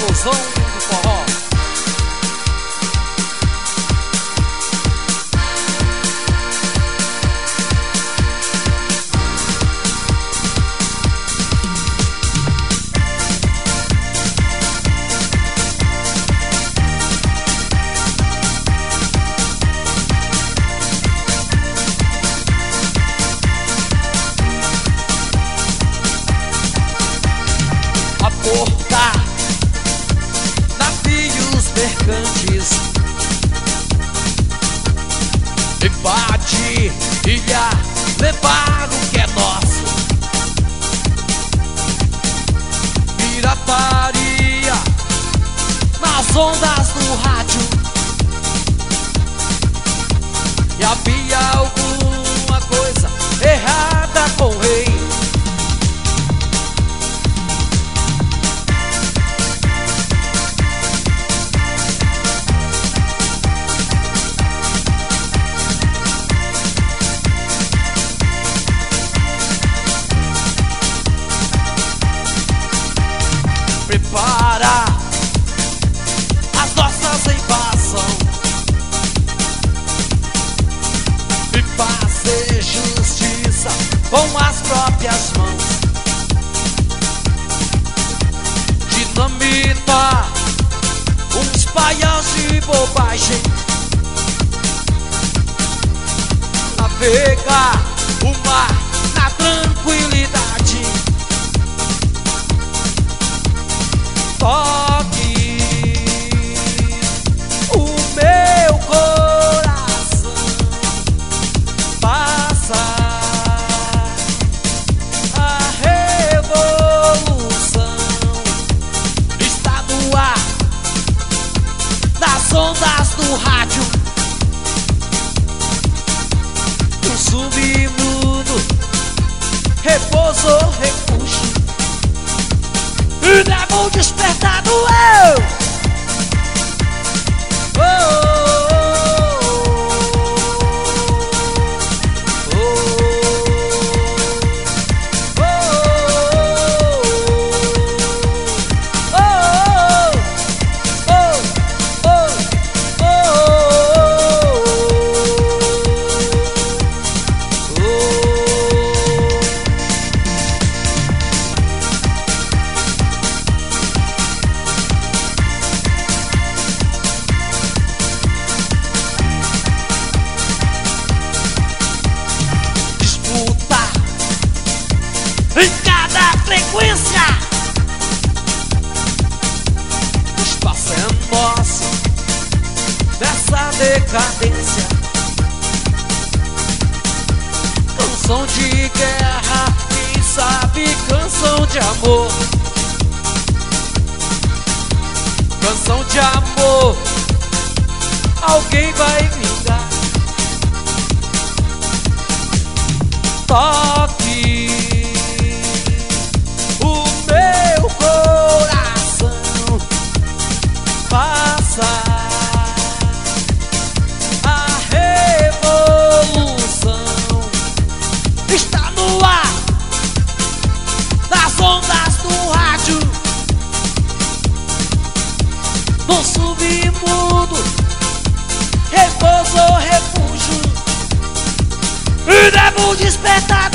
explosão do forró. Aportar navios mercantes, embate, ilha, levar o que é nosso. Pirataria nas ondas do rádio. E havia alguma coisa errada com o rei. Prepara as nossas invasão e fazer justiça com as próprias mãos. Dinamita uns paias de bobagem, navegar o mar na tranquilidade. Toque o meu coração, passa a revolução. Está no ar, nas ondas do rádio. No submundo, repouso, refúgio. E devo despertar do eu. Em cada frequência, o espaço é nosso, dessa decadência. Canção de guerra, quem sabe canção de amor. Canção de amor, alguém vai vingar. Toque a revolução. Está no ar, nas ondas do rádio. No submundo, repouso, refúgio. E devo despertar